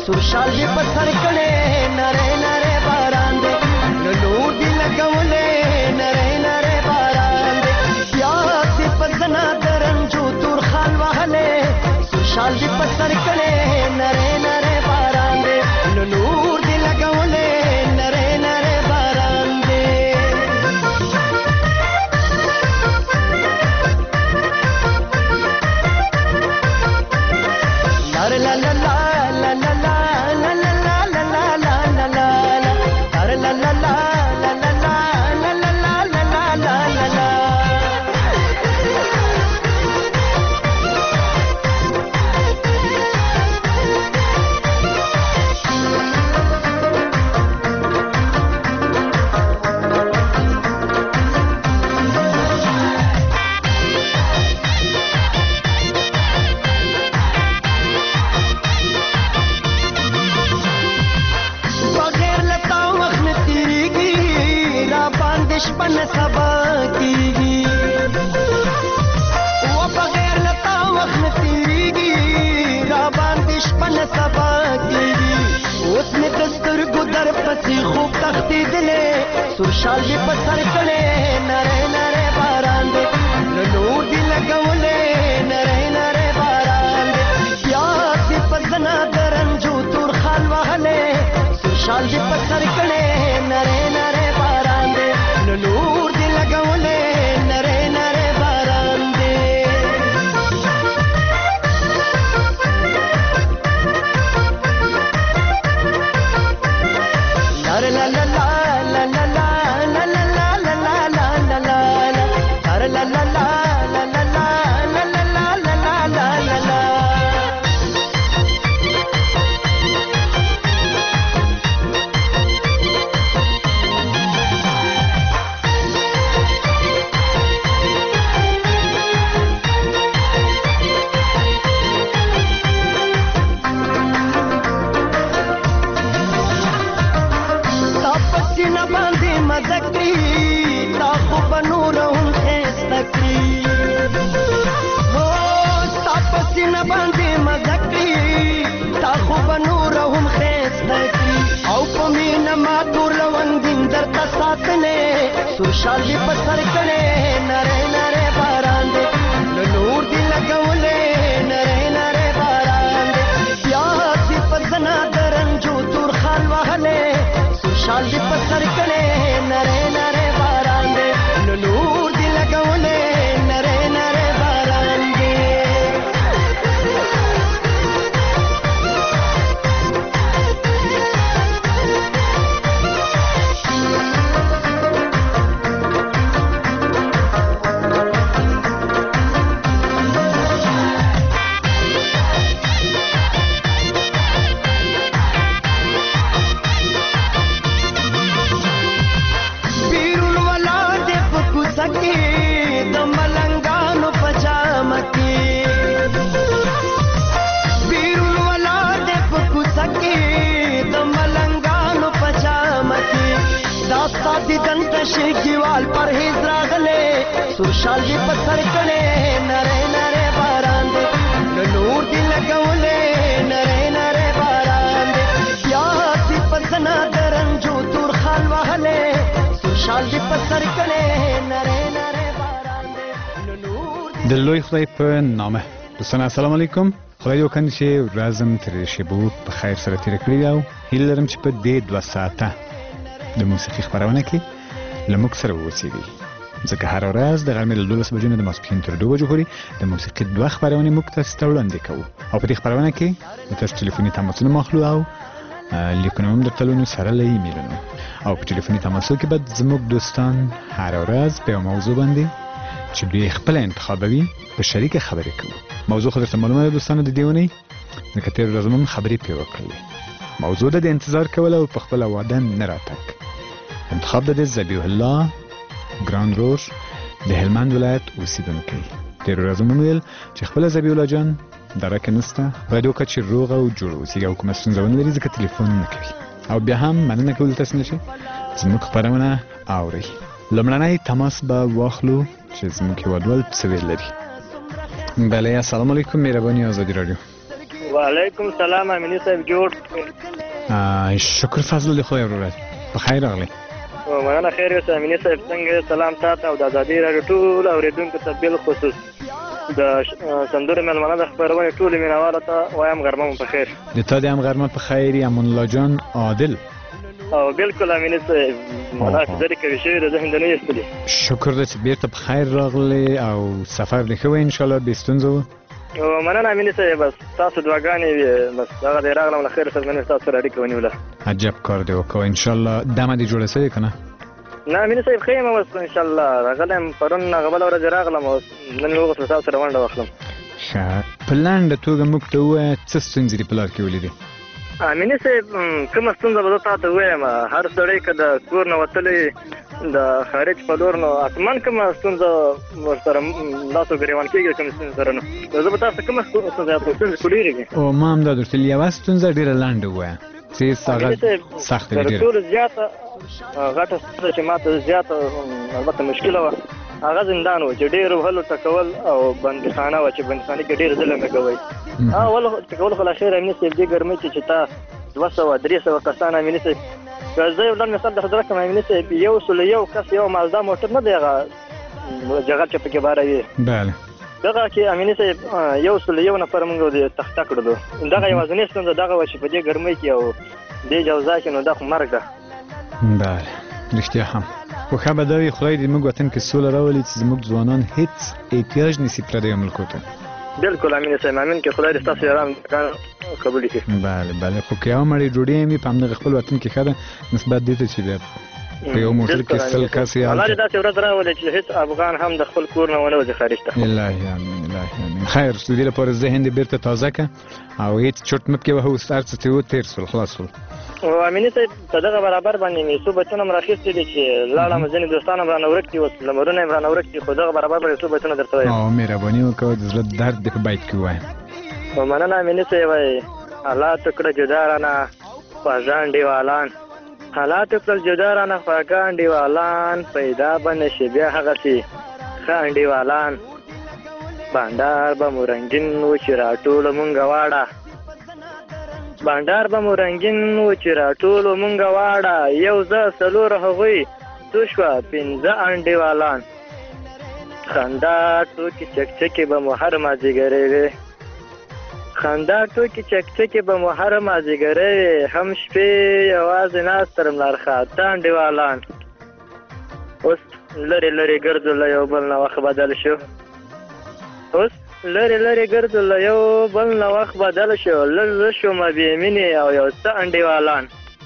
سور شال دی په سر کړي نره نره باران دی نور دی لګولې نره نره باران دی بیا دی په زنا درنجو تور خال وهلې سور شال دی په سر کړي نره نره باران دی نور دی لګولې نره نره باران دی لا لا لا شپن سبا کیږي او بغیر لتا وخت تیریږي را باندې شپن سبا کیږي اوس مې دستر ګدر پسې خوب تختې دلې سور شال دې په سر کړې نره نره باران دې نور دې لګولې نره نره باران دې بیا دې په زنا درنجو تور خال وهلې سور شال دې په سر کړې نره نره باران دې نور دی لګولې نره نره باران دی لا لا لا لا لا لا لا لا لا لا لا لا لا لا لا لا سور شال دی په سر کړي نره نره باران دی نور دی لګولې نره نره باران دی بیا دی په زنا درنجو تور خال وهلې سور شال دی په سر کړي نره نره باران دی نور دی لګولې نره نره باران دی شګیوال پرهیز راغله سور شال دی په سر کړي نره نره باران دی نور دی لګولې نره نره باران دی بیا دی په زنا درنجو تور خال وهلې سور شال دی په سر کړي نره نره باران دی نور د لوی خدای په نامه دوستان السلام علیکم خدای دې وکړي چې ورځم تر شبو په خیر سره تیر کړی او هیله لرم چې په دې 2 ساعته د موسیقي خبرونه کې لموږ سره اوسېږي ځکه هر ورځ د غرمې له 12 بجو نه د ماسپښین تر 2 بجو پورې د موسیقي 2 خبرونه موږ تاسو ته وړاندې کوو او په دې خبرونه کې تاسو ټلیفوني تماسونه مخلو او لیکونه هم درته لونو سره له ایمیلونو او په ټلیفوني تماسو کې به زموږ دوستان هر ورځ په موضوع باندې چې دوی خپل انتخابوي په شریکه خبرې کوي موضوع خو درته معلومه ده دوستانو د دیونی ځکه تیر ورځ موږ خبرې پرې وکړلې موضوع د انتظار کول او په خپل واده نه راتګ انتخاب د ذبیح الله ګران روش د هلمند ولایت اوسیدونکی تیر ورځ موږ ویل چې خپل ذبیح الله جان درکه نسته باید وکړه چې روغ او جوړ اوسي او کومه ستونزه ونه لري ځکه تلیفون نه کوي او بیا هم مننه کول تاسو نشي زموږ خبرونه اوري لمړنۍ تماس به واخلو چې زموږ هیوادوال څه ویل لري بله السلام علیکم مهرباني آزادی رادیو وعلیکم السلام امینی صاحب جوړ. شکر فضل دی خدای وروره په خیر راغلی. مننه خیر اوسه امینی صاحب. څنګه سلام تاسو او د ازادي راډیو ټول اوریدونکو ته بالخصوص د سندرو مېلمانه د خبرونه ټول مینوالو ته وایم غرمه مو په خیر. د تا د هم غرمه په خیر. امان الله جان عادل. او بالکل امینی صاحب مانا چې درې کوي شوی د ذهن د نه ایستلی. شکر دی چې بیرته په خیر راغلی او سفر دې ښه وی انشاءالله بې ستونزه و. مننه امینی صاحب. بس تاسو دعاګانې وي بس هغه دی راغلم له خیر سره مې تاسو سره اړیکه ونیوله. عجب کار دی وکړه انشاءالله. دمه دې جوړه سوې که نه؟ نه امینی صاحب ښه یم اوس انشاءالله. راغلی یم پرون هغه بله ورځ راغلم او نن مې وغوښتل تاسو سره ونډه واخلم. ښه په لنډه توګه موږ ته ووایه څه ستونزې دې په لار کې ولیدې؟ امینی صاحب کومه ستونزه به زه تا ته ووایم. هر سړی که د کور نه وتلی د خارج په لور نو حتما کومه ستونزه ورسره لاس و ګرېوان کېږي کومې ستونزې سره. نو زه به تاسو ته کومه ستونزه خو ډېرې دي. او ما هم دا درته یوه ستونزه ډېره لنډه ووایه چې هغه سخته وي تر ډېره. ټولو زیاته غټه ستونزه چې ما ته زیاته البته مشکله وه هغه زندان و چې ډېر وهلو ټکول او بندخانه وه چې بندخانې کې ډېر ظلم یې کوی. ټکول خو اخر امیني صاحب دې ګرمۍ چې تا 200-300 کسان امیني صاحب که زه یو لنډ مثال درته درکړم امیني صاحب 101 کس یو مازدا موټر نه دی هغه جغل چې پکې باره وي. بله دغه کې امیني صاحب 101 نفر موږ د تخته کړلو. دغه یوازینۍ ستونزه دغه وه چې په دې ګرمۍ کې او دې جوزا کې نو دا خو مرګ ده. بله رښتیا هم خو ښه به دا وي خدای دې موږ وطن کې سوله راولي چې زموږ ځوانان هېڅ احتیاج نیسي پردیو ملکو ته. بالکل امین صاحب امین کې خدای دې تاسو یاران قبول کړي. بله بله خو که یوه مړۍ ډوډۍ هم وي په همدغه خپل وطن کې ښه ده نسبت دې ته چې بیا په یو موټر کې 100 کس یې الله دې داسې ورځ راولي چې هېڅ افغان هم د خپل کور نه ونه وځي خارج ته. الهي امین الهي امین. خیر د دې لپاره ذهن دې بېرته تازه کړه او هېڅ چرت مه پکې وهه اوس هر څه ترې وتېر شول خلاص شول. امیني صاحب په دغه برابر باندې مې څو بچونه م راخیستي دي چې لاړم ځینې دوستان هم رانه ورک دي اوس لمرونه یې رانه ورک دي خو دغه برابر باندې څو بچونه درته وایم. او مهرباني وکړه د زړه درد دې په بیت کې ووایم. مننه امیني صاحب. حالات کړه جدا رانه خواږه انډیوالان حالات کړل جدا رانه خواږه انډیوالان پیدا به نه شي بیا هغسې ښه انډیوالان بانډار به مو رنګین و چې راټولو مونږه واړه بانډار به مو رنګین و چې راټولو مونږه واړه یو زه څلور هغوی څو شوه 5 انډیوالان خندا ټوکې چکچکې به مو هر مازدیګری وې خندا ټوکې چکچکې به مو هر مازدیګری وې هم شپې یوازې ناست تر ملارخاته انډیوالان اوس لرې لرې ګرځو له یو بل نه وخت بدل شو اوس لرې لرې ګرځو له یو بل نه وخت بدل شو لږ زه شومه بې مینې او یو څه انډیوالان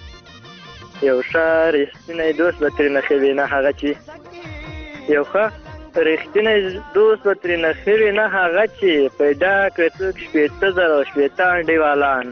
یو ښه رښتینی دوست به ترېنه ښه وي نه هغه چې یو ښه رښتینی دوست به ترېنه ښه وي نه هغه چې پیدا کړې څوک 80,000 انډیوالان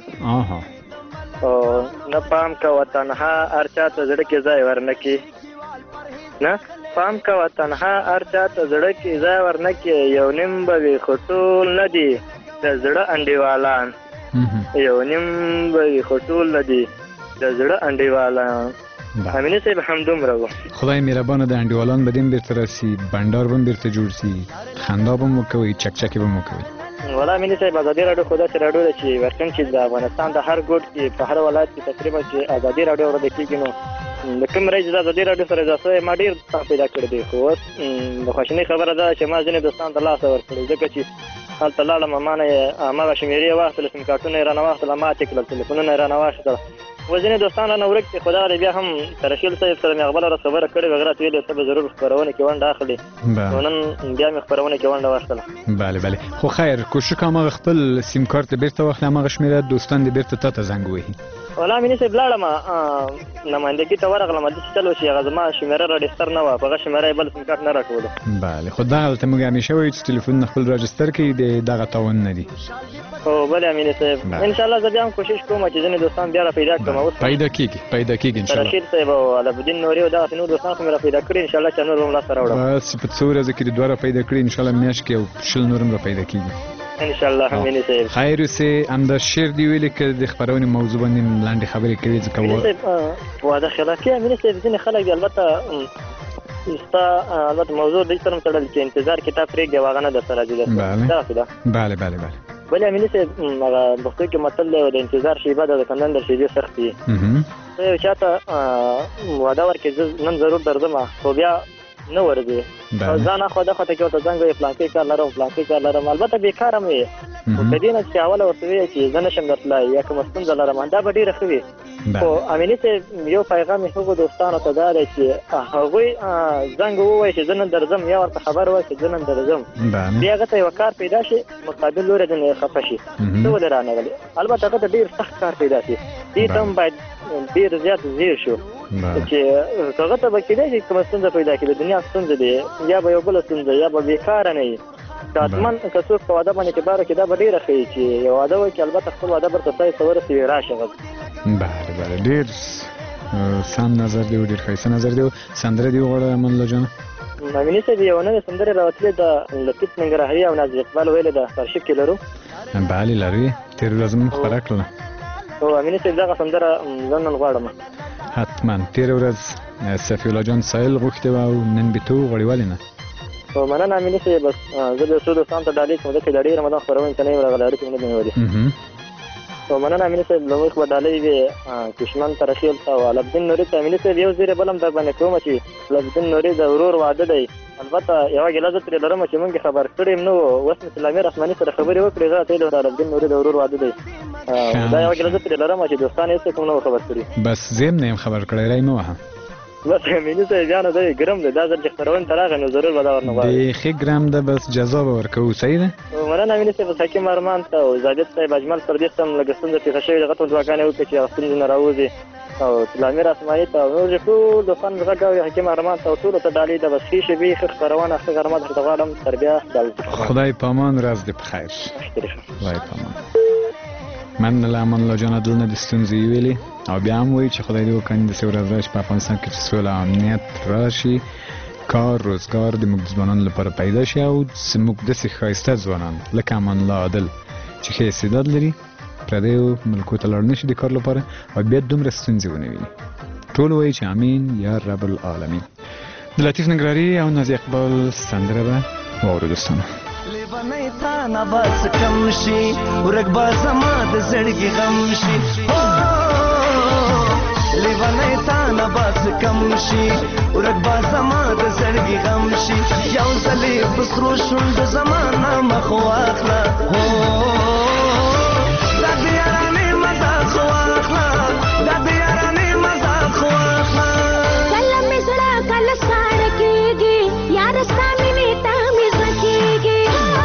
او نه پام کوه تنها هر چا ته زړه کې ځای ورنه کړي نه پام کوه تنها هر چا ته زړه کې ځای ورنه کړي یو نیم به وي خو ټول نه دي د زړه انډیوالان یو نیم به وي خو ټول نه دي د زړه انډیوالان. امیني صاحب همدومره و. خدای مهربانه د انډیوالان به دې هم بېرته راسي بنډار به هم بېرته جوړ سي خندا به هم وکوئ چکچکې به هم وکوئ. والله امیني صاحب ازادي راډیو خو داسې راډیو ده چې ورکن چې د افغانستان د هر ګوټ کې په هر ولایت کې تقریبا چې ازادي راډیو اورېدل کېږي نو د کوم رئیس د ازادي راډیو سره اضافه ما ډېر پیدا کړی دی خو اوس د خواشینۍ خبره ده چې ما ځینې دوستان ته لاسه ورکړی ځکه چې هلته لاړم ما نه هماغه شمېرې یې واخیستله سیم کارټونه یې رانه واخیستله ماتې کړل تلیفونونه یې رانه واخیستل و ځینې دوستان رانه ورک دي خو دغه بیا هم ترشیل صاحب سره مې هغه بله ورځ خبره کړې وه هغه راته ویلې ته به ضرور خپرونه کې ونډه اخلي نو نن بیا مې خپرونه کې ونډه واخیستله. بله بله خو خیر کوشش کوه هماغه خپل سیم کارت دې بېرته واخلې هماغه شمېره دوستان دې بېرته تا ته زنګ ووهي. والله امیني صاحب لاړم نمایندګي ته ورغلم داسې چل وشي هغه زما شمېره راډیسټر نه وه په هغه شمېره یې بل سیم کارت نه راکولو. بله خو دغلته موږ همیشه وایو چې تلیفونونه خپل راجستر کړي د دغه تاوان نه دي. او بله امیني صاحب انشاءالله زه بیا هم کوشش کوم چې ځینې دوستان بیا را پیدا کړم اوس پیدا کېږي انشاءالله. رشید صاحب او علبالدین نوري او دغسې نور دوستان خو مې را پیدا کړي انشاءالله چې نور به هم لاسته راوړم بس په څو ورځو کې دې دوه را پیدا کړي انشاءالله میاشت کې او 20 نور هم را پیدا کېږي انشاءالله امیني صاحب. خیر اوسې همدا شعر دې ویلې که د خپرونې موضوع باندې لنډې خبرې کوي ځکه واده خلافي امیني صاحب ځینې خلک دي البته ستا البته موضوع دې سره هم تړل چې انتظار کتاب پرېږدي او هغه نه درته راځي بله بل امینه صاحب هغه پښتو کې متل دی د انتظار شیبه د کندن در شیبې سخت دي ته یو چاته وعده ورکړې زه نن ضرور درځم خو بیا نه ورځي ځان اخوا دغه ته کې ورته زنګ وي پلانکې کار لرم پلانکې کار لرم البته بیکاره مې وي خو که دې نه چې اوله ورته وایي چې زه نشم درتلای یا کومه ستونزه لرم دا به ډېره ښه وي خو امینې صاحب یو پیغام یې هغو دوستانو ته دا دی چې هغوی زنګ ووایي چې زه نن درځم یا ورته خبر وایي چې زه نن درځم بیا هغه ته یو کار پیدا شي مقابل لوري ځینې خفه شي ته ولې رانغلې البته هغه ته ډېر سخت کار پیدا شي دې ته هم باید ډېر زیات ځیر شو چې هغه ته به کېدای شي کومه ستونزه پیدا کړي د دنیا ستونزه دی یا به یو بله ستونزه یا به بیکاره نه وي حتمن که څوک په واده باندې اعتبار وکړي دا به ډېره ښه وي چې یو واده وکړي البته خپل واده برته ځای ته ورسوي راشه غږ بله ډېر سم نظر دی او ډېر ښایسته نظر دی سندره دې وغواړه امان الله جانه امینې صاحب یوه نوې سندرې راوتلې د لطیف ننګرهاري او نازي اقبال ویلې ده په ارشیف کې لرو بله لرو تېره ورځ مو خپره کړله او امینې صاحب دغه سندره زه نن غواړم حتما تېره ورځ صفي الله جان سایل غوښتې وه او نن به ته وغواړې ولې نه مننه امینې صاحب بس زه د څو دوستانو ته ډالۍ کوم ځکه د ډېر رمضان خپرونې ته نه یم راغلی اړیکې مې نه دي نیولې مننه امینې صاحب لومړی خو به ډالۍ وي کشمن ترخیل ته او علبدین نوري ته امینې صاحب یو زیری بل هم در باندې کومه چې علبدین نوري د ورور واده دی البته یوه ګیله زه ترې لرم چې مونږ خبر کړی یم نه و اوس مې سلامي رحماني سره خبرې وکړې زه ته د علبدین نوري د ورور واده دی دا یوه ګیله زه ترې لرم چې دوستان یې هېڅ کوم نه و خبر کړي بس زه هم نه یم خبر کړی رای مه وهه بس امینې صاحب بیا نو دی ګرم دی دا ځل چې خپرونې ته راغی نو ضرور به دا ورنه غواړي بیخي ګرم ده بس جزا به ورکوو صحیح ده مننه امینې صاحب حکیم ارمان ته او زاهد صاحب اجمل پردیس ته هم لږه ستونزه پېښه شوې ده هغه ته دعاګانې وکړي چې هغه ستونزې نه راوځي او سلامي راسماني ته او نور ټول دوستان غږ او حکیم ارمان ته او ټولو ته ډالۍ ده بس ښې شېبې ښه خپرونه ښه غرمه درته غواړم تر بیا خدای په امان ورځ دې په خیر خدای په امان من له امان الله جانه دلته د ستونزې ویلې او بیا هم وایي چې خدای دې وکړي داسې ورځ راشي په افغانستان کې چې سوله او امنیت راشي کار روزګار د موږ ځوانانو لپاره پیدا شي او زموږ داسې ښایسته ځوانان لکه امان الله عادل چې ښه استعداد لري پردیو ملکو ته لاړ نه شي د کار لپاره او بیا دومره ستونزې ونه ویني ټول وایي چې امین یا رب العالمین د لطیف ننګرهاري او نازي اقبال سندره به واورو دوستانو لیونی تا نه بس کم شي ورک به زما د زړګي غم شي لیونی تا نه بس کم شي ورک به زما د زړګي غم شي یو ځلې په سرو شونډو زما نه مخ واخله دا د یارانې مزاق خو واخله دا د یارانې مزاق خو واخله کله مې زړه کله ساړه کېږي یاره ستا مینې ته مې زړه کېږي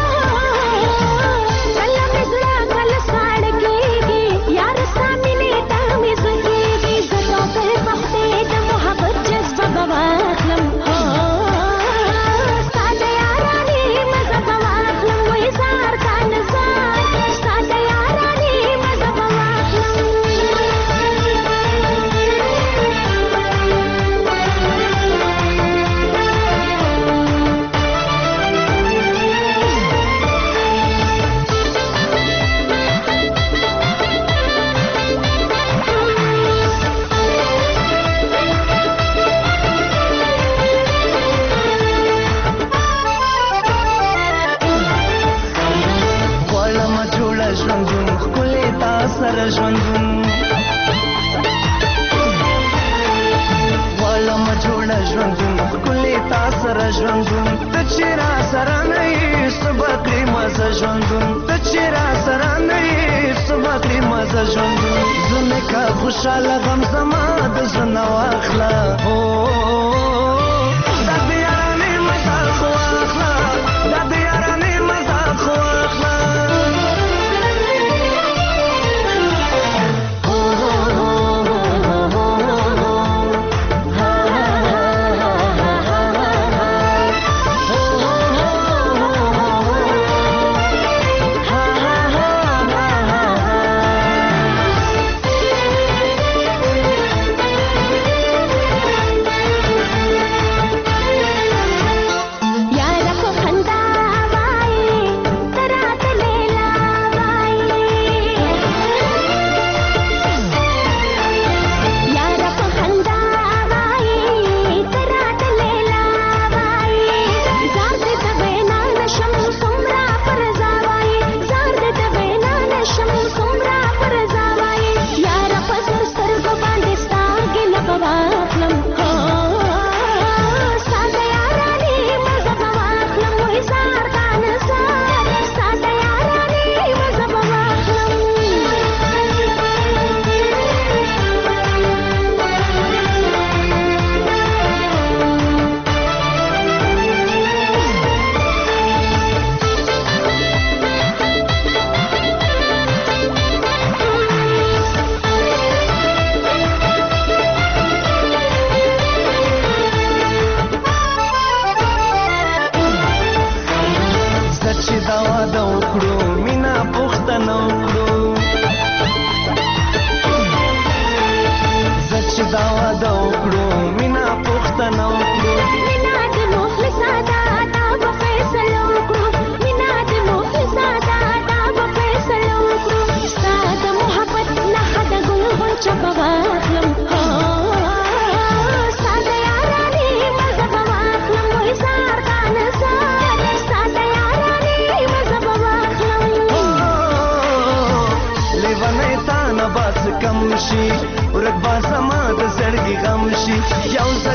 کله مې زړه کله ساړه کېږي یاره ستا مینې ته مې زړه کېږي زه تا پر پختې د محبت جذبه به واخلم ستا د یارانې مزه به واخلم وایي زار تا نه زار ستا د یارانې مزه به واخلم غواړمه جوړه ژوندون ښکلې تا سره ژوندون غواړمه جوړه ژوندون ښکلې تا سره ژوندون ته چې را سره نه یې څه به کړې مزه ژوندون ته چې را سره نه یې څه به کړې مزه ژوندون زه مې که خوشحاله غم زما د زړه نه واخله دا د یارانې مزاق خو واخله دا د یارانې مزاق خو واخله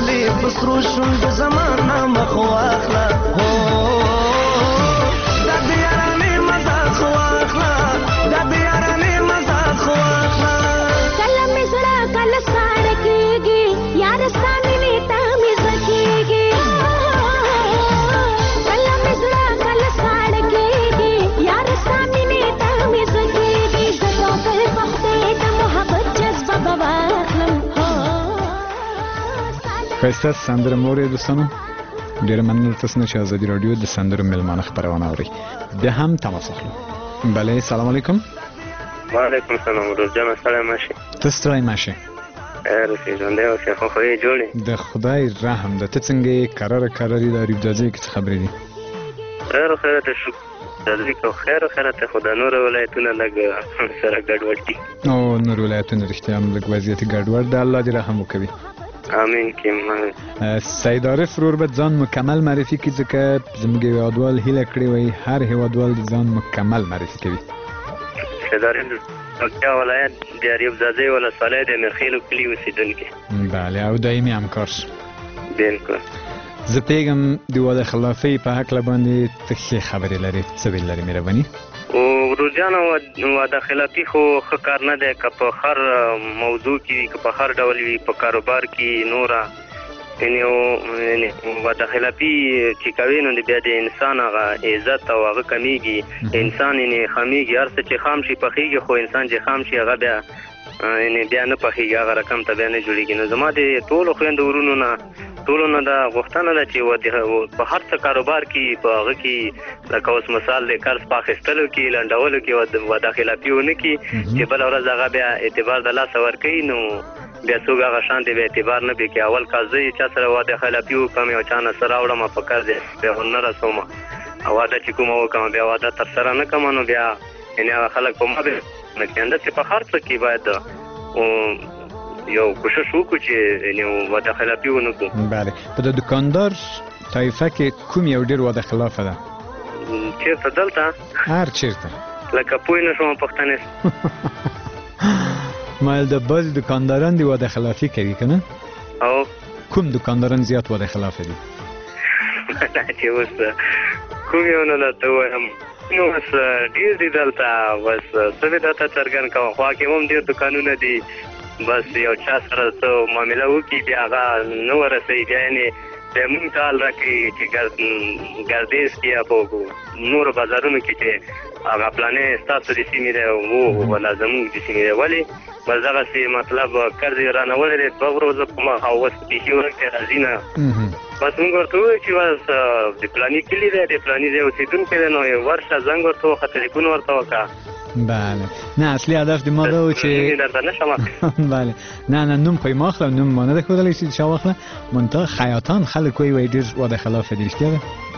ځلې په سرو شونډو زمانه مخ واخله هو دا د یارانې مزاق خو واخله دا د یارانې مزاق خو واخله کله مې زړه کله ساړه کېږي یار ستا مینې ته مې زړه کېږي کله مې زړه کله ساړه کېږي یار ستا مینې ته مې زړه کېږي زه به پر پخته د محبت جذبه به واخلم ښایسته سندره مو اورئ دوستانو ډېره مننه له تاسو نه چې ازادي راډیو د سندرو میلمانه خپرونه اورئ بیا هم تماس اخلو بله سلام علیکم وعلیکم السلام ورور جان سلام ماشي ته ستړی مه شې روسي ژوندی اوسې خو خو یې جوړې د خدای رحم ده ته څنګه یې کراره دي د اریب جاجۍ کې څه خبرې دي خیر و خیرته شکر دلوي کو خیر و خیرته خو د نورو ولایتونه لږ سره ګډوډ دي او نور ولایتونه رښتیا هم لږ وضعیت ګډوډ ده الله دې رحم وکوي امین کیم سید عارف ورور به ځان مکمل معرفي کړي ځکه زموږ هیوادوال هیله کړې وایي هر هیوادوال د ځان مکمل معرفي کوي سید عارف پکتیا ولایت د اریوب ځاځي ولسوالۍ د مرخیلو کلي اوسېدونکی بله او دایمي همکار بلکل زه پوهېږم د واده خلافۍ په هکله باندې ته ښې خبرې لرې څه ویل لرې مهرباني ورور جانه واده خلافي خو ښه کار نه دی که په هر موضوع کې وي که په هر ډول وي په کاروبار کې نوره یعنې واده خلافي چې کوي نو بیا د انسان هغه عزت او هغه کمیږي انسان یعنې خمیږي هر څه چې خام شي پخېږي خو انسان چې خام شي هغه بیا یعنې بیا نه پخېږي هغه رقم ته بیا نه جوړېږي نو زما د ټولو خویندو ورونو نه ټولو نه دا غوښتنه ده چې په هر څه کاروبار کې په هغه کې لکه اوس مثال د قرض په اخیستلو کې لنډولو کې واده خلافي ونه کړي چې بله ورځ هغه بیا اعتبار د لاسه ورکوي نو بیا څوک هغه شان دی بیا اعتبار نه پرې کوي اول کال زه یې چا سره واده خلافي وکړم یو چا نه څه راوړم په قرض بیا ونه رسوم او واده چې کومه وکړم بیا واده ترسره نه کړم نو بیا یعنې هغه خلک په ما بیا نه کوي همداسې په هر څه کې باید یو کوشش وکړو چې یعنې واده خلافي ونه کړو بله په د دکاندار طایفه کې کوم یو ډېر واده خلافه ده چېرته دلته هر چېرته لکه پوه نه شوم پښتنې مایل د بعضې دکانداران د واده خلافي کوي که نه او کوم دکانداران زیات واده خلافه دي چې اوس کوم یو نه درته ووایم نو اوس ډېر دي دلته بس څه مې درته څرګند کوم خوا کې هم ډېر دوکانونه دي بس یو چا سره څه معامله وکړي بیا هغه نه ورسوي بیا یعنې بیا مونږ ته حال راکړي چې ګردیز کې یا په نورو بازارونو کې چې هغه پلانې ستاسو د سیمې دی ولا زموږ د سیمې دی ولې بس دغسې مطلب قرض یې رانه ولی دی 2 ورځو په مخ او اوس بیخي ورکې راځي نه بس مونږ ورته وویل چې بس د پلاني کلي دی د پلاني ځای اوسېدونکی دی نو ورشه زنګ ورته وکړه تلیفون ورته وکړه بله نه اصلي هدف د ما دا و چې درته نشم بله نه نوم خو یې ما اخله نوم ما نه ده ښودلی چې چا واخله منتها خیاطان خلک وایي ډېر واده خلافه دي رښتیا ده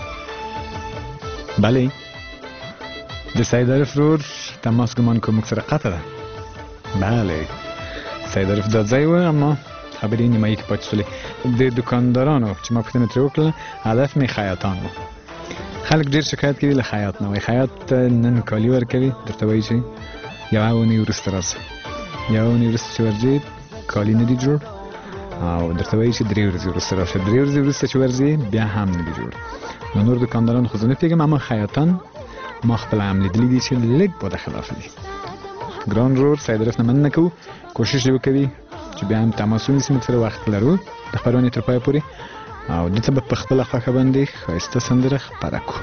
بله د سید عارف ورور تماس ګمان کوم موږ سره قطع ده بله سید عارف دادځی و اما خبرې نیمایي کې پاتې شولې د دکاندارانو چې ما پوښتنه ترې وکړله هدف مې خیاطان و خلک ډېر شکایت کوي له خیاط نه وایي خیاط نن کالي ورکوي درته وایي چې یوه اونۍ وروسته راځه یوه اونۍ وروسته چې ورځې کالي نه دي جوړ او درته وایي چې 3 ورځې وروسته راشه 3 ورځې وروسته چې ورځې بیا هم نه دي جوړ نو نور دکانداران خو زه نه پوهېږم اما خیاطان ما خپله هم لیدلي دي چې لږ واده خلافه دي ګران ورور سید عارف نه مننه کوو کوشش دې وکوي چې بیا هم تماس ونیسي موږ سره وخت لرو د خپرونې تر پایه پورې او دلته به په خپله خوښه باندې ښایسته سندره خپره کړو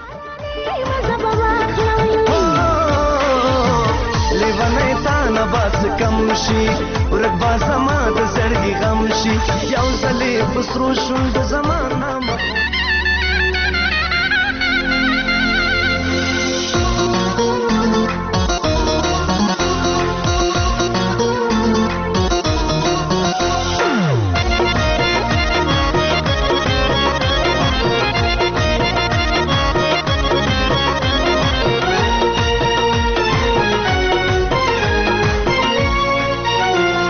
لیونی تا نه باس کم شي ورک با زما د زړګي غم شي یو ځلې په سرو شونډو زما نامه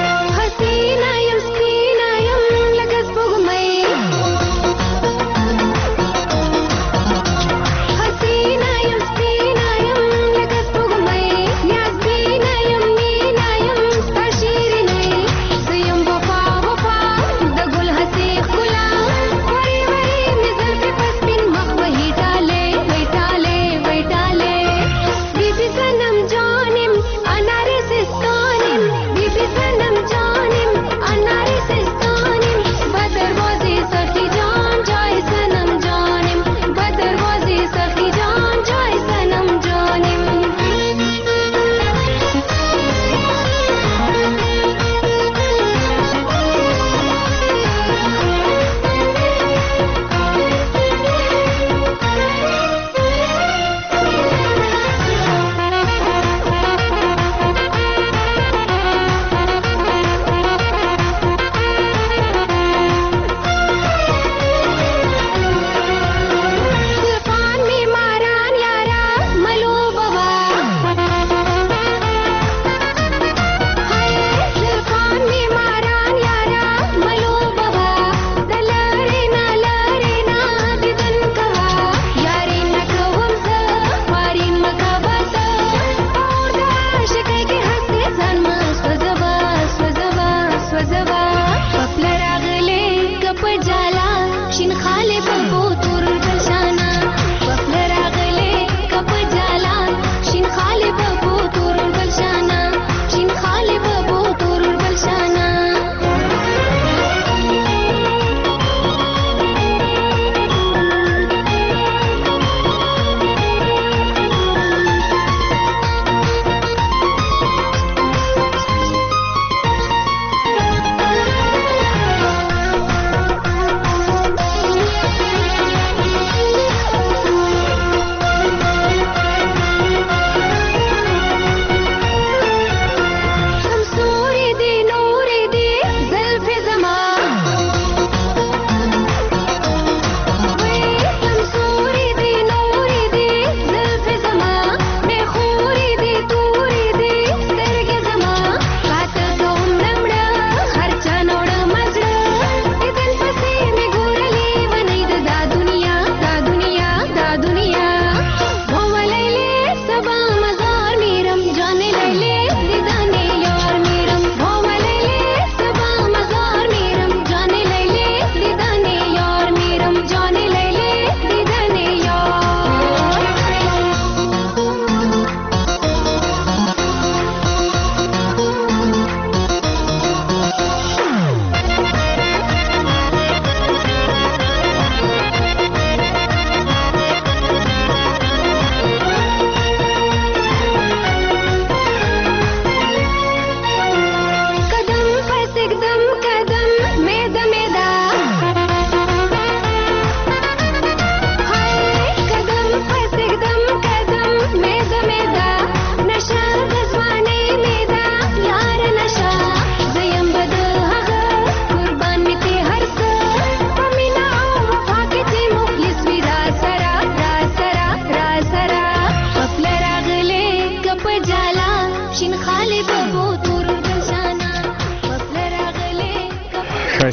حسینا یم سپینا یم لکه سپوږمۍ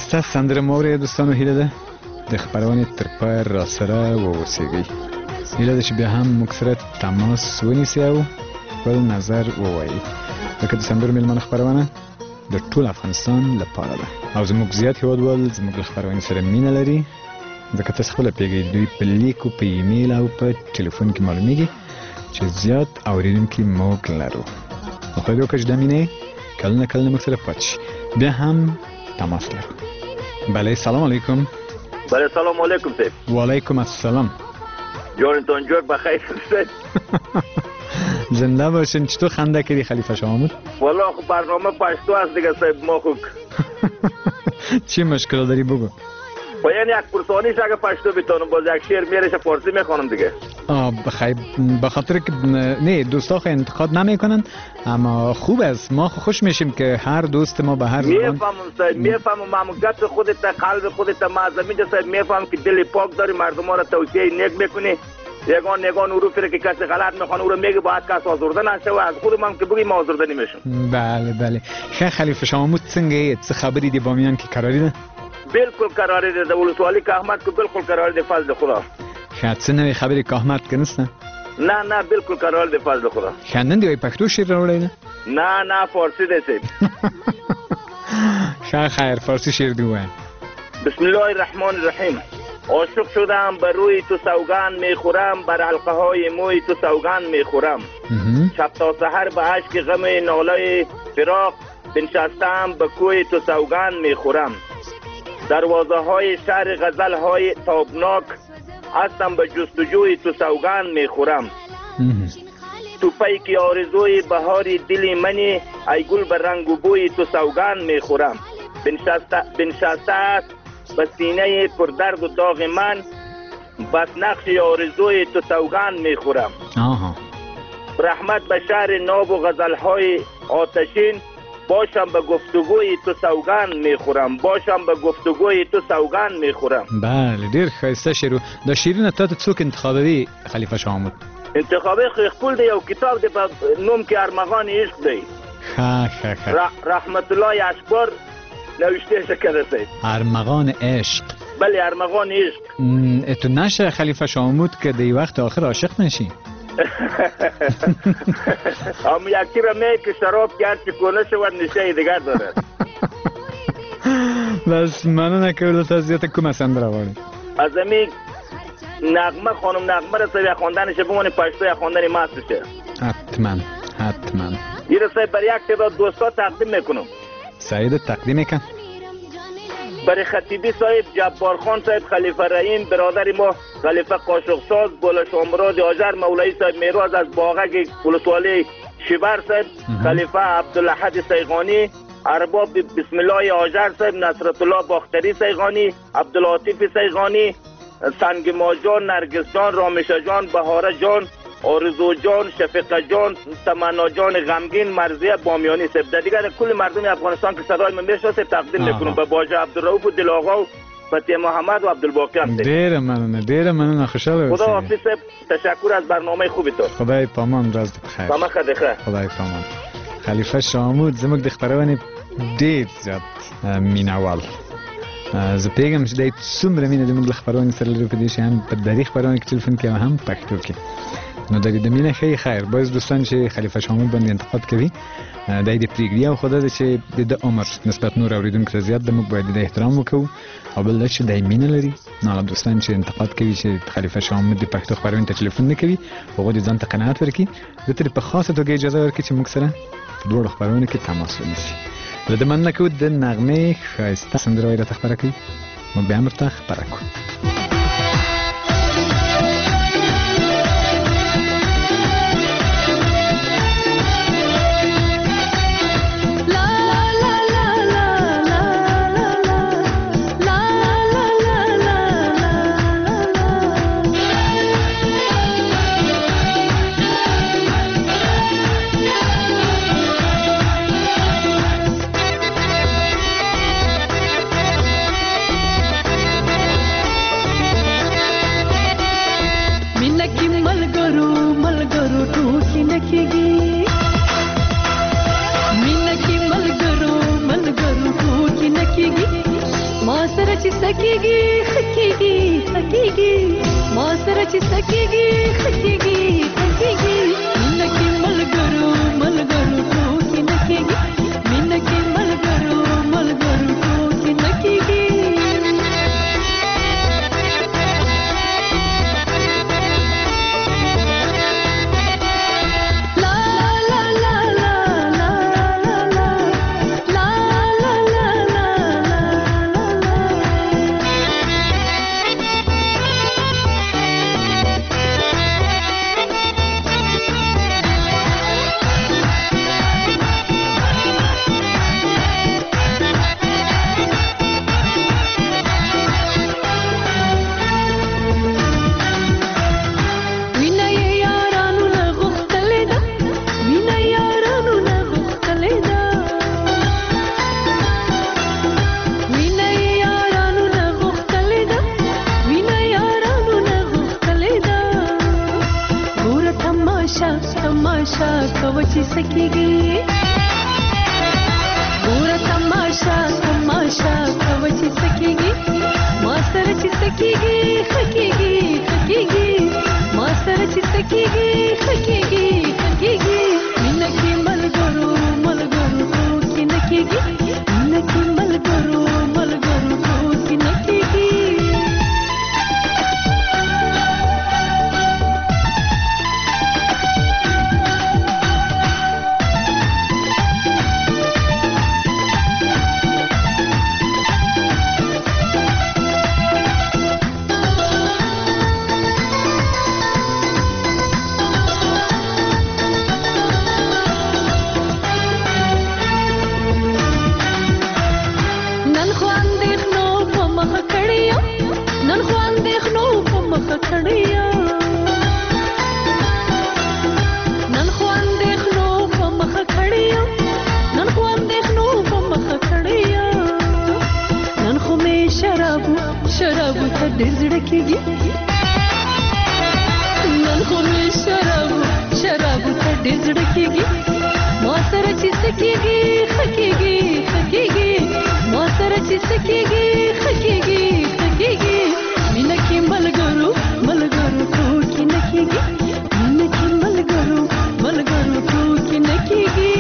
خایسته سندره موري دوستانو هیله ده د خبرونه تر پای را سره و اوسېږي. هیله ده چې بیا هم موږ سره تماس ونیسئ او خپل نظر ووایي. لکه د سندرو میلمانه خپرونه د ټول افغانستان لپاره ده او زموږ زیات هیوادوال زموږ له خپرونې سره مینه لري، ځکه تاسو خپله پوهېږئ دوی په لیک او په ایمیل او په ټلیفون کې معلومیږي چې زیات اورېدونکي موږ لرو. نو خدای دې وکړي چې دا مینه کلونه کلونه موږ سره پاتې شي. بیا هم تماس لرو. بله سلام علیکم. بله سلام علیکم صاحب. و علیکم السلام. جانتون جور بخیر صاحب. زنده باشین. چطور خنده کردی خلیفه شاه محمود؟ والله خب برنامه پشتو هست دیگه صاحب. ما خوب چی مشکل داری بگو؟ با یعنی یک پرسانیش اگه پشتو بتانم باز یک شعر میرش فارسی میخوانم دیگه. بخیر به خاطر که نه دوستا خو انتقاد نمیکنن اما خوب است. ما خوش میشیم که هر دوست ما به هر زبان میفهمم صاحب. میفهمم مامگت خودت قلب خودت معظمی صاحب. میفهم که دل پاک داری مردم ها را توصیه نیک میکنی. یگان او رو که کسی غلط میخوانه او رو میگه باید کس آزرده نشه و از خودم هم که بگی ما آزرده نمیشم. بله بله. خلیفه شاه محمود څنګه څه خبرې دی بامیان کې قراری ده؟ بالکل قراری ده. د ولسوالۍ که احمد که بالکل قراری ده فضل خدا. څه نوې خبرې که احمد کې نشته؟ نه بالکل قراری ده فضل خدا. نن دی وای پښتو شعر راوړی ده؟ نه فارسی ده صاحب. خیر فارسی شعر دی وای. بسم الله الرحمن الرحیم. عاشق شدم بر روی تو سوگند میخورم، بر حلقه های موی تو سوگند میخورم. شب تا سحر به عشق غم ناله فراق بنشستم به کوی تو سوگند میخورم. دروازه های شهر غزل های تابناک هستم به جستجوی تو سوگند میخورم. تو پیک آرزوی بهاری دلی منی ای گل بر رنگ و بوی تو سوگند میخورم. بنشسته است به سینه پردرد و داغ من، بس نقش آرزوی تو سوگند میخورم. رحمت به شهر ناب و غزلهای آتشین باشم به گفتگوی تو سوگند میخورم. بله ډیر ښایسته شعر. دا شعرونه تاسو څوک انتخابوي خلیفه شاه محمود؟ انتخابي خپل دی. یو کتاب دی په نوم کې ارمغان عشق دی. رحمت الله اشبار نوشته شده صاحب. ارمغان عشق. بله ارمغان عشق. تو نشه خلیفه شاه محمود که دی وقت آخر عاشق نشی؟ اما یکی را میگه که شراب کرد که کنه شود نشه دیگر داره. بس منو نکرده تا زیاد کم سندر آوردی از امی نغمه خانم نغمه را سوی خواندنش بمونه پشتوی خواندن مستشه. حتما این را سوی بر یک تعداد دوستا تقدیم میکنم. سعید تقدیم کن. برای خطیبی صاحب، جبار خان صاحب، خلیفه رحیم برادر ما، خلیفه قاشق ساز، بولا شامراد آجر، مولایی صاحب میراز از باغک ولسوالی شیبر صاحب، خلیفه عبدالاحد سیغانی، ارباب بسم الله آجر صاحب، نصرت الله باختری سیغانی، عبدالعاطف سیغانی، سنگ ماجان، نرگس جان، رامشه جان، بهاره جان، آرزو جان، شفیقه جان، تمنا جان غمگین، مرضیه بامیانی صاحب. دیگر کل مردم افغانستان که صدای من میشناسه تقدیم میکنم به باجه عبدالرؤوف و دل آقا و فتح محمد و عبدالباقی هم. ډیر مننه خوشحال اوسئ. خدا حافظ صاحب. تشکر از برنامه خوبتون. خدای پامان راز بخیر. خدای پامان. خلیفه شاه محمود زموږ د خبرونې ډیر زیات مینوال. زه پیغام چې دای څومره مینه د موږ له خبرونې سره لري په دې شی هم په دری خبرونه کې ټلیفون کې هم پښتو کې. نو د دې مینه خیر باز دوستان چې خلیفه شاه محمود باندې انتقاد کوي دای د پریګریا او خدای چې د عمر نسبت نور اوریدونکو ته زیات د موږ باید د احترام وکړو او بل چې دای مینه لري. نو دوستان چې انتقاد کوي چې خلیفه شاه محمود د پښتو خبرونې ته ټلیفون نه کوي هغه د ځان ته قناعت ورکړي. زه تر په خاصه توګه اجازه ورکړي چې موږ سره په دوه خبرونه کې تماس ونیسي. د مننه کو د نغمه خایسته سندره را تخبره کوي مو به امر ته خبره کو. سکیږي خکیږي خکیږي ما سره چې سکیږي خکیږي خکیږي مینه کې ملګرو ملګرو ټوکې نه کېږي مینه کې ملګرو ملګرو ټوکې نه کېږي کوچی سکیږي ګوره تماشا تماشا کوچی سکیږي ما سره چې سکیږي خکیږي خکیږي ما سره چې سکیږي خکیږي خکیږي مینه کې ملګرو ملګرو ټوکې نه کېږي مینه کې ملګرو ملګرو ټوکې نه کېږي شرابو ته ډېر زړه کېږي نن خو مې شرابو ته ډېر زړه کېږي ما سره چې سکیږي خکیږي خکیږي ما سره چې سکیږي خکیږي خکیږي مینه کې ملګرو ملګرو ټوکې نه کېږي مینه کې ملګرو ملګرو ټوکې نه کېږي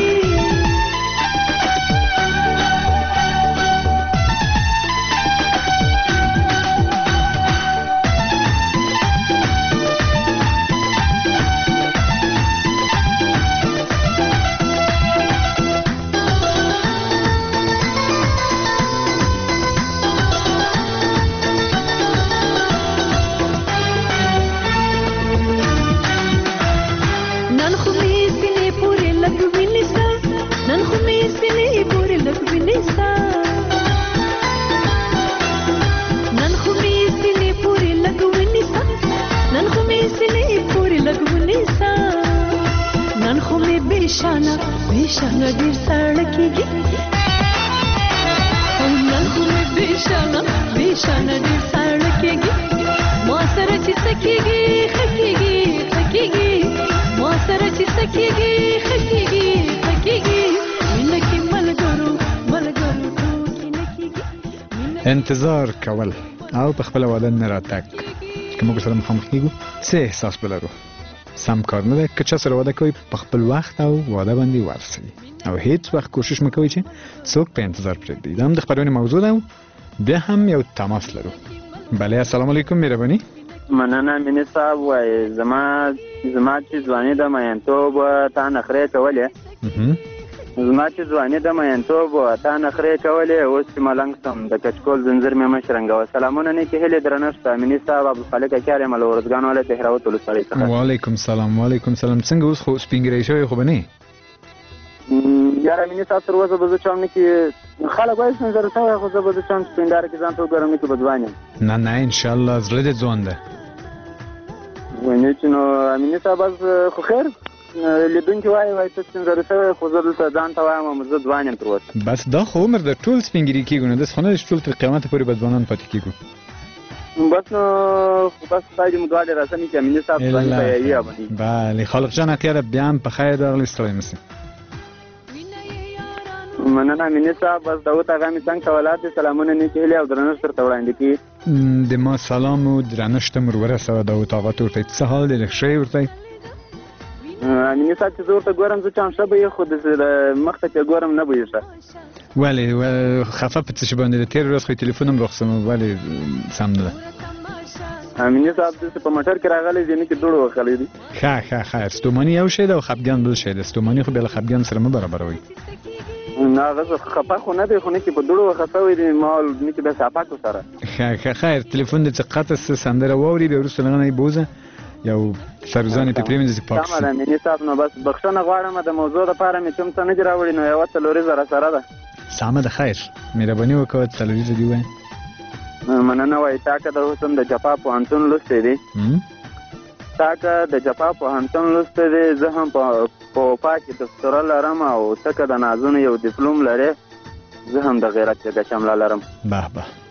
बेशाना ډیر ساړه کېږي نن خو مې बेशाना ډیر ساړه کېږي ما سره چې سکیږي خکیږي خکیږي ما سره چې سکیږي خکیږي خکیږي مینه کې ملګرو ملګرو ټوکې نه کېږي انتظار کول او په خپل واده نه راتګ چې موږ سره مخامخ کېږو څه احساس بلرو سم کار نه ده که چا سره واده کوي په خپل وخت او واده باندې ورسوي او هیڅ وخت کوشش مکوئ چې څوک په انتظار پرېږدي دا هم د خپرونې موضوع ده بیا هم یو تماس لرو بله السلام علیکم مهرباني مننه مینې صاحب وایي زما چې ځواني د مینتوب تا نخرې کولې زما چې ځواني د مینتوب تا نخرې کولې اوس چې ملنګ سم د کچکول زنځیر مې مه شرنګوه سلامونه نیکې هیلې درنښت مینې صاحب عبدالخالق اکیار یم له ورځګان ولایت هراوت ولسوالۍ څخه وعلیکم سلام وعلیکم سلام څنګه اوس خو سپین ږیری شوی خو به نه یاره مینې صاحب تر اوسه به زه چم نه کې خلک وایي سپین زر شوی خو زه به زه چم سپینداره کې ځان ته وګورم نه کې به ځوان یم نه انشاءالله زړه دې ځوان ده وایي چې نو مینې صاحب خو خیر لیدونکي وایي ته سپین زر شوی خو زه دلته ځان ته وایم زه ځوان یم تر اوسه بس دا خو عمر د ټول سپین ږیري کېږو نه داسې خو نه ده چې ټول تر قیامته پورې به ځوانان پاتې کېږو بس نو بس خدای دې مو دعا دې راسمې چې امینې صاحب ځواني به یې ابدي بله خالق جان اخیاره بیا هم په خیر راغلی ستړی نه سې مننه امیني صاحب. بس داود اغا مې څنګه کولات دي سلامونه نیکې هیلې او درنښت درته وړاندې کړي. د ما سلام او درنښت مې ورسوه داود اغا ته. ورته څه حال دی؟ لږ ښه یې ورته؟ امیني صاحب چې زه ورته ګورم زه چم ښه به یې، خو د مخ ته چې ګورم نه به یې ښه. ولې خفه په څه شي باندې؟ د تېره ورځ خو یې تلیفون هم رخصم، ولې سم نه ده؟ امیني صاحب داسې په موټر کې راغلی دی، نه کې دوړ وهلی دی. ښه خیر. ستوماني یو شی ده او خفګان بل شی ده. ستوماني خو بیا له خفګان سره مه برابروئ. نه هغه خفه خو نه دی، خو نه کې په دوړو وخه شوی دی ما، نه کې داسې اپاکو سره. ښه خیر. تلیفون دې څه قطع څه سندره واوري، بیا وروسته له هغه نه یې بوځه یو سرزان یې پرې پرېمینځه چې پاک شي. سمه ده امیني صاحب. نو بس بخښنه غواړم د موضوع دپاره مې کوم څه نه دي راوړي، نو یوه څلوريزه راسره ده. سمه ده. خیر مهرباني وکړه څلوريزه دې ووایه. مننه. وایي تا که د حسن د جفا پوهنتون لوستی دی، تا که د جفا پوهنتون لوستی دی، زه هم په وفا کې دکتوره لرم، او ته که د نازونو یو ډیپلوم لرې، زه هم د غیرت جګه شمله لرم. به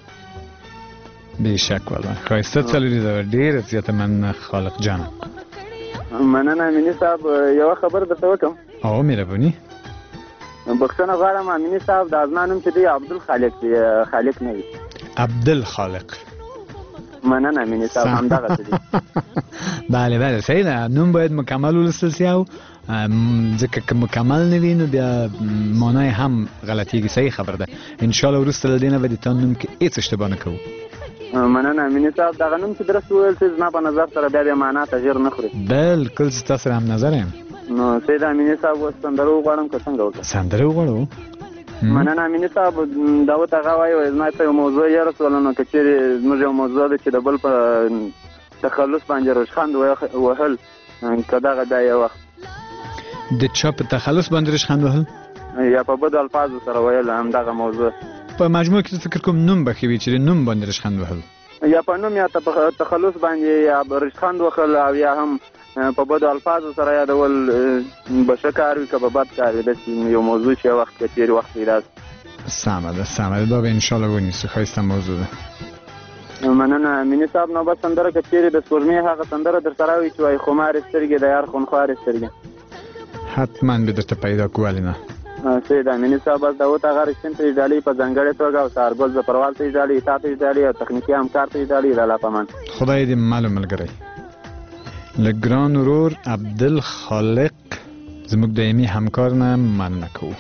بېشک والله ښایسته څلوريزه، ډېره زیاته مننه خالق جانه. مننه امیني صاحب. یوه خبر درته وکړم. او مهرباني. بخښنه غواړم امیني صاحب، د ازما نوم چې دی عبدالخالق دی، خالق نه وي. عبدالخالق. مننه امیني صاحب، همدغه څه دی. بله صحیح ده. نوم باید مکمل ولوستل سي، او ځکه که مکمل نه وي نو بیا معنی هم غلطیږي. صحیح خبر ده. انشاءالله وروسته له دې نه به د تا نوم کې هېڅ اشتباه نه کوو. مننه امیني صاحب. دغه نوم چې درست وویل شي زما په نظر سره بیا معنا ته ژر نه خوري. بالکل زه تا سره هم نظر یم. نو سید امیني صاحب اوس سندره وغواړم که څنګه وکړم؟ سندره وغواړو. مننه امیني صاحب. داود هغه وایي زما ته یو موضوع یې رسوله، نو که چېرې زموږ یو موضوع ده چې د بل په تخلص باندې رشخند وهل، که دغه بیا یو وخت د چا په تخلص باندې رشخند وهل یا په بدو الفاظو سره ویل، همدغه موضوع په مجموع کې فکر کوم نوم به ښه وي چې د نوم باندې رشخند وهل، یا په نوم یا په تخلص باندې یا رشخند وهل، او یا هم په بدو الفاظو سره یادول به ښه کار وي که به بد کار وي. داسې یو موضوع چې وخت که چېرې وخت وي داسې. سمه ده دا به انشاءالله ونیسو. ښایسته موضوع ده. مننه امیني صاحب. نو بس سندره که چېرې د سپوږمۍ هغه سندره در سره وي چې وایي خمارې سترګې د یار خونخوارې سترګې، حتما به درته پیدا کو. ولې نه؟ سید امیني صاحب. بس داود هغه رښتین ته ډالۍ په ځانګړې توګه، او سهارګل ظفروال ته ډالۍ، تا ته ډالۍ، او تخنیکي همکار ته ډالۍ. د الله په امان. خدای دې معلوم ملګری. له ګران ورور عبدالخالق زموږ دایمي همکار نه مننه کوو.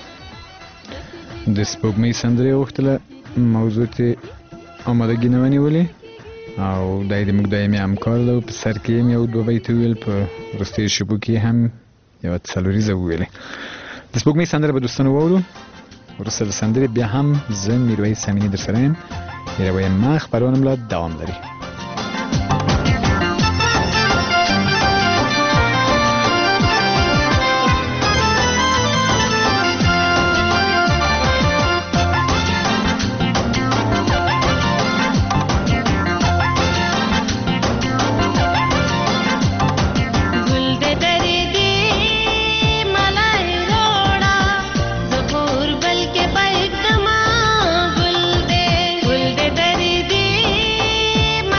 د سپوږمۍ سندرې غوښتله، موضوع ته آمادګي نه ونیولې، او دی د موږ دایمي همکار ده. په سر کې یې یو دوه بیته وویل، په وروستیو شېبو کې هم یوه څلوریزه وویلې. د سپوږمۍ سندره به دوستانو واورو. وروسته د سندرې بیا هم زه میرویس امیني در سره یم. هېروئ مه، خپرونه مو لا دوام لري. ما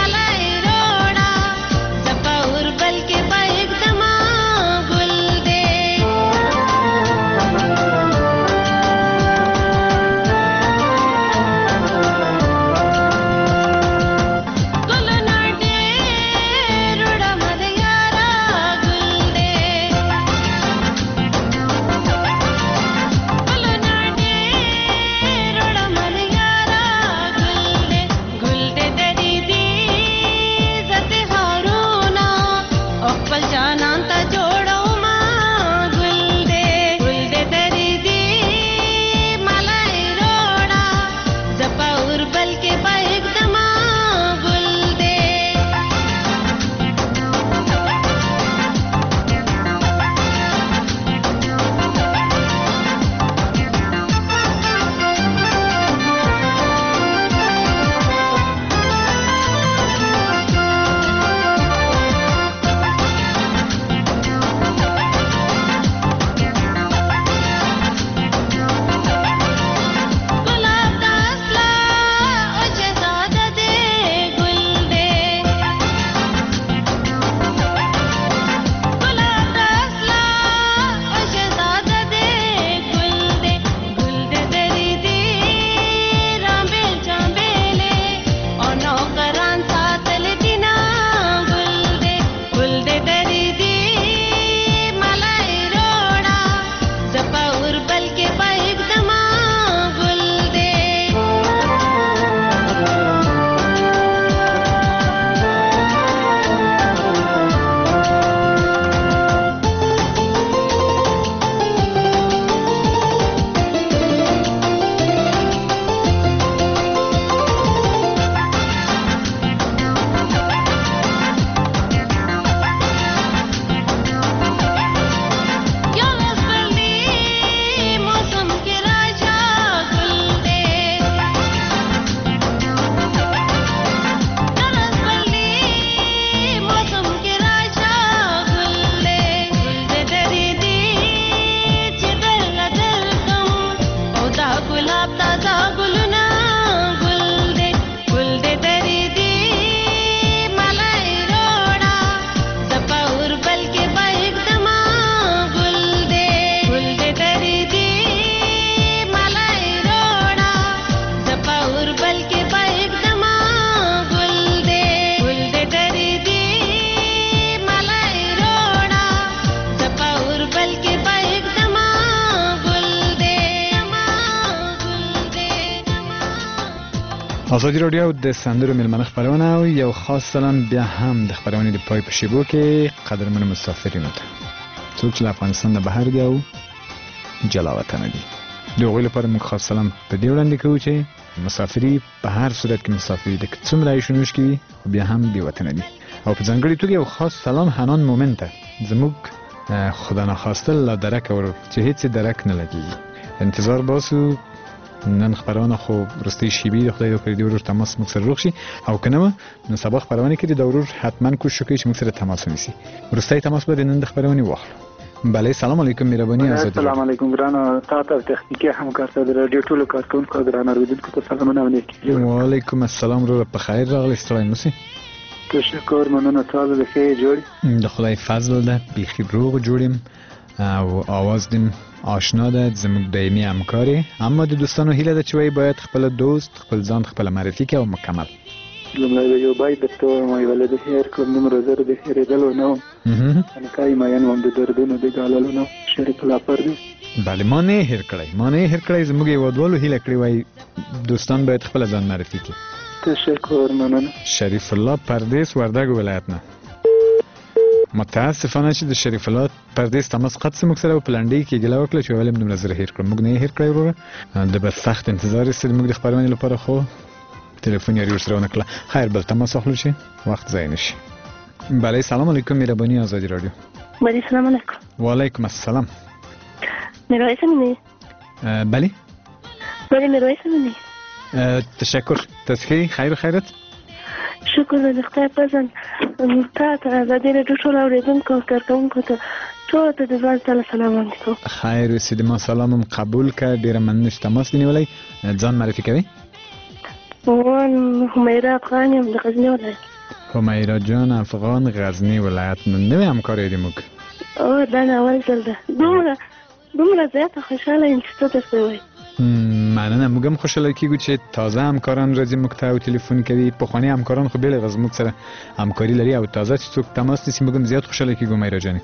ازادي رادیو د سندرو ملمنه خبرونه او یو خاص سلام بیا هم د خبرونه د پای په شیبو کې قدرمن مسافرینو ته څوک چې افغانستان د بهر دی او جلا وطن دي دوی لپاره موږ خاص سلام په دې وړاندې کوو چې مسافری په هر صورت کې مسافری د څومره شنوش کوي بیا هم دی وطن دي او په ځانګړي توګه یو خاص سلام حنان مومن ته زموږ خدا نخواسته لا درک ور چې هیڅ درک نه لګي انتظار باسو نن خبرونه خو رستي شیبی د خدای په دې ورور تماس موږ سره روغ شي او کنه نو سبا خبرونه کې د ورور حتما کوشش وکړي چې موږ سره تماس ونیسي ورستي تماس به نن د خبرونه واخلو بله سلام علیکم مهرباني آزادی السلام علیکم ګرانو تاسو تخنیکی همکار سره د رادیو ټولو کارکونکو ګرانو اوریدونکو ته سلامونه ونیسي وعلیکم السلام ورور په خیر راغلی ستړی مسی تشکر مننه تاسو د خیر جوړ د خدای فضل ده بیخي روغ جوړیم او آواز دیم آشنا ده زموږ دایمي همکاري اما د دوستانو هیله ده چې وای باید خپل دوست خپل ځان خپل معرفي کوي او مکمل لمړی یو باید د تو مې ولې د هیر کوم نمبر زر د هیر دلو نو انا کای ما ینو د دردونو د ګاللو نو شریف الله پردي بله ما نه هیر کړی زموږ یو ډول هیله کړی وای دوستان باید خپل ځان معرفي کوي تشکر مننه شریف الله پردیس وردګ ولایت نه متاسفانه چې د شریف الله پردیس تماس قد سمک سره په لنډۍ کې ګلا وکړه چې ولې موږ نظر هیر کړو موږ نه هیر کړی وروره د بس سخت انتظار است موږ د خبرونه لپاره خو تلیفون یې ورسره ونکړه خیر بل تماس اخلو چې وخت ضایع نشي بله سلام علیکم مهرباني آزادی رادیو بله سلام علیکم وعلیکم السلام میرویس امینی بله میرویس امینی تشکر تسخی خیر و خیرت شکر د خدای پزن تا ته آزادی رادیو ټول اوریدونکو او کارکونکو ته ټول ته د ځان تعالی سلام وکړو خیر اوسې ما سلامم قبول کړ ډیره مننه چې تماس ونیولای ځان معرفي کوي همیرا افغان یم د غزنی ولایت همیرا جان افغان غزنی ولایت نوې همکار یې موږ او دا نه اول ځل ده دومره زیاته خوشاله یم چې ته درته وایي مننه موږ هم خوشاله کیږو چې تازه همکاران راځي موږ ته او تلیفون کوي پخواني همکاران خو بیل غز موږ سره همکاري لري او تازه چې څوک تماس نیسي موږ هم زیات خوشاله کیږو میرا جانې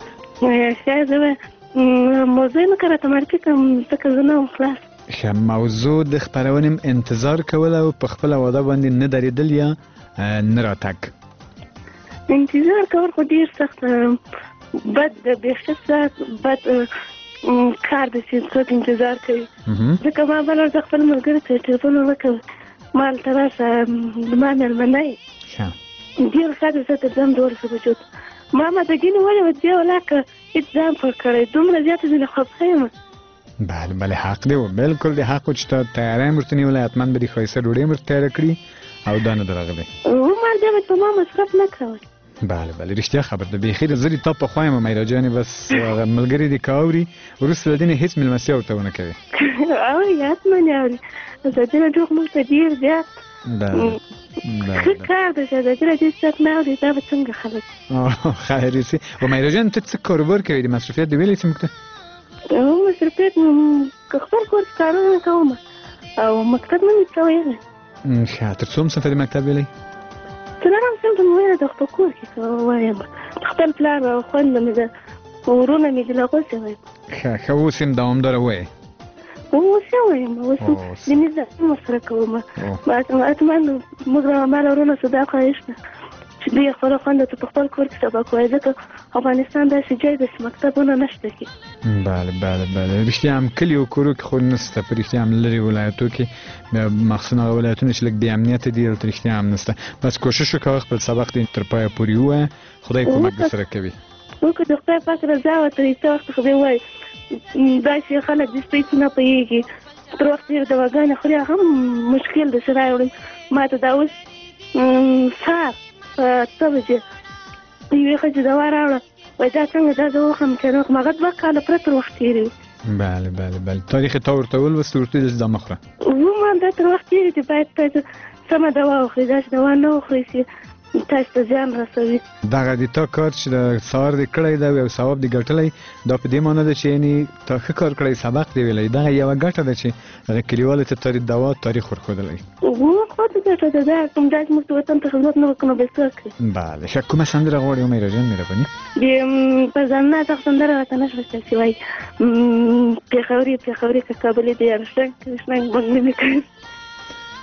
زه موضوع نه کړه معرفي کوم ځکه زه نه خلاص ښه موضوع د خپرونې انتظار کول او په خپله واده باندې نه درېدل یا نه راتګ انتظار کول خو ډېر سخت بد بېخي بد کار د چې څوک انتظار کوي ځکه ما بل ورځ خپل ملګري ته ټلیفون وکړ ما هلته راشه زما مېلمنه یې ډېر ښه ده زه ته ځم 12 بجو ما مادګینې ولې بیا ولاکه هېڅ ځان پر کړی دومره زیاته ځینې خفه یم بله حق دی بالکل دی حق و چې تا تیاری هم ورته نیولی حتما به دې ښایسته ډوډۍ هم ورته تیاره کړي او دا نه ده راغلی عمر بیا به په ما مصرف نه کوئ بله رښتیا خبر ده بیخي د زه د تا په خوا یم میرا جانې بس ملګري دې که اوري وروسته له دې نه هېڅ مېلمستیا ورته ونه کوي اوري حتما یې اوري ازادي راډیو خو موږ ته ډېر زیات ښه کار ده چې ازادي راډیو زیات نه اوري دا به څنګه خلک خیر یې و میرا جان ته څه کاروبار کوې د مصروفیت دې ویلی څه موږ ته مصروفیت که خپل کور کې کارونه کوم او مکتب نه مې څه ویلی ښه تر څوم صنفه د مکتب ویلی څلورم صنف مې ویلی د خپل کور کې وایم خپل پلار او خویندې مې ده ورونه مې دي له هغو څه وایم ښه اوس یم دوامداره وایې اوس یې وایم اوس د نظام ورسره کوم حتما موږ ما له ورونه څه دا خواهش ده چې دوی خپله خویندو ته په خپل کور کې سبق وایي ځکه افغانستان داسې ځای ده چې مکتبونه نشته کې بله رښتیا هم کلي او کورو کې خو نشته په رښتیا هم لرې ولایتو کې مخصوصا هغه ولایتونه چې لږ بې امنیته دي هلته رښتیا هم نشته بس کوشش وکوه خپل سبق دې تر پایه پورې ووایه خدای کومک درسره کوي وکړه د خدای پاک رضا وه تر هېڅ وخته خدای وایي داسې خلک دې سپېڅ نه پوهېږي تر وخت ډېر دواګانې خوري هغه هم مشکل ده چې راوړم ما ته دا اوس سهار په 8 بجې یوې ښځې دوا راوړه وایي دا څنګه دا زه وخورم چې نه وخورم هغه 2 کاله پرته وخت تېروي بله تاریخ تا ورته ولوست ورته داسې دا مه خوره ما دا تر وخت تېرې چې باید تاسو سمه دوا وخورئ داسې دوا نه وخورئ چې تاسو ته زیان رسوي دغه د تا کار چې د سهار دې کړی دی او ثواب دې ګټلی دا په دې معنی ده چې یعنې تا ښه کار کړی سبق دې ویلی دغه یوه ګټه ده چې هغه کلیوالو ته دوا تاریخ ورښودلی خو څه ګټه ده دا کوم دا چې موږ وطن ته خدمت نه وکړو نو بیا څه کوي بله ښه کومه سندره غواړې میرا جان مهرباني په ځانونه دغه سندره راته نه شته چې وایي پېښوري که کابلي د یارشنګ کرشنګ بنګ مې کوي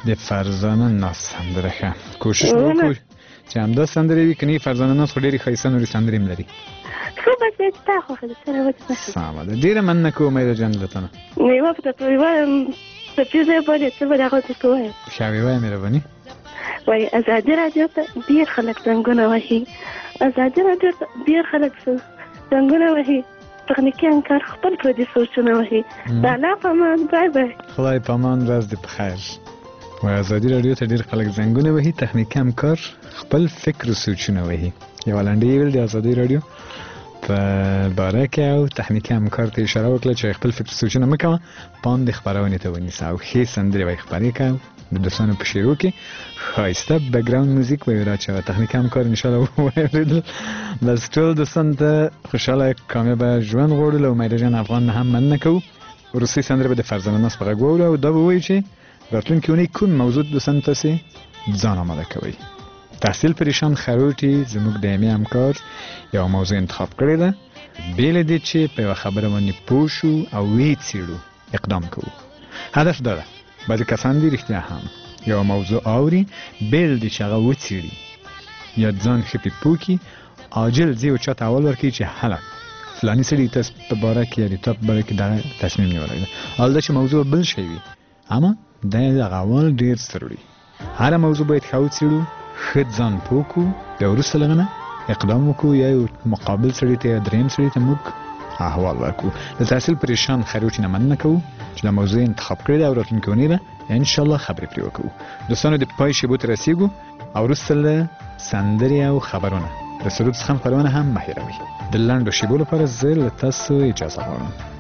د فرزانه ناز سندره ښه کوشش وکړو چې همدا سندرې وي کني فرزانه ناز خو ډېرې ښایسته نورې سندرې هم لري خو بس تا خوښه ده سره وځه سمه ده ډېره مننه کوم امیده جان له تا نه یوه په دې ځای باندې څه به هغه درته ووایم ښه ووایه مهرباني وایي ازادي راډیو ته ډېر خلک زنګونه وهي ازادي راډیو ته ډېر خلک زنګونه وهي تخنیکي همکار خپل پردي سوچونه وهي د الله په امان بای بای خدای په امان ورځ دې په خیر وایي ازادي راډیو ته ډېر خلک زنګونه وهي تخنیکي همکار خپل فکر او سوچونه وهي یوه لنډۍ یې ویل د ازادي راډیو په باره کې او تخنیکي همکار ته اشاره وکړه چې خپل فکر سوچونه مه کوه پام دې خپرونې ته ونیسه او ښې سندرې به یې خپرې کړه د دوستانو په شعرو کې ښایسته بیکګراوند موزیک به یې راچوه تخنیکي همکار انشاءالله واورېدل بس ټول دوستانو ته خوشحاله کامیابه ژوند غواړو له امیده جان افغان نه هم مننه کوو وروستۍ سندره به د فرزانه ناز په غږ واورو او دا به ووایو چې راتلونکې اونۍ کوم موضوع دوستانو تاسې ځان آماده کوئ تحصیل پریشان خروټي زموږ دایمي همکار یو موضوع انتخاب کړې ده بې له دې چې په یوه خبره باندې پوه شو او ویې څېړو اقدام کوو هدف دا ده بعضې کسان دي رښتیا هم یوه موضوع اوري بې له دې چې هغه وڅېړي یا ځان ښه پې پوه کړي عاجل ځي او چاته اول ورکوي چې هله فلاني سړي تاسو په باره کې یا د تا په باره کې دغه تصمیم نیولی ده حال دا چې موضوع بل شی وي اما دا یې دغه اول ډېر ستر وړي هره موضوع باید ښه وڅېړو ښه ځان پوه کړو بیا وروسته له هغه نه اقدام وکړو یا یو مقابل سړي ته یا درېیم سړي ته موږ احوال ورکړو د تحصیل پریشان خروټي نه مننه کوو چې دا موضوع انتخاب کړې ده او راتلونکې اونۍ به انشاءالله خبرې پرې وکړو دوستانو د پای شیبو ته رسېږو او وروسته له سندرې او خبرونه د سرود څخه خپرونه هم مه هېروئ د لنډو شیبو لپاره زه له تاسو اجازه غواړم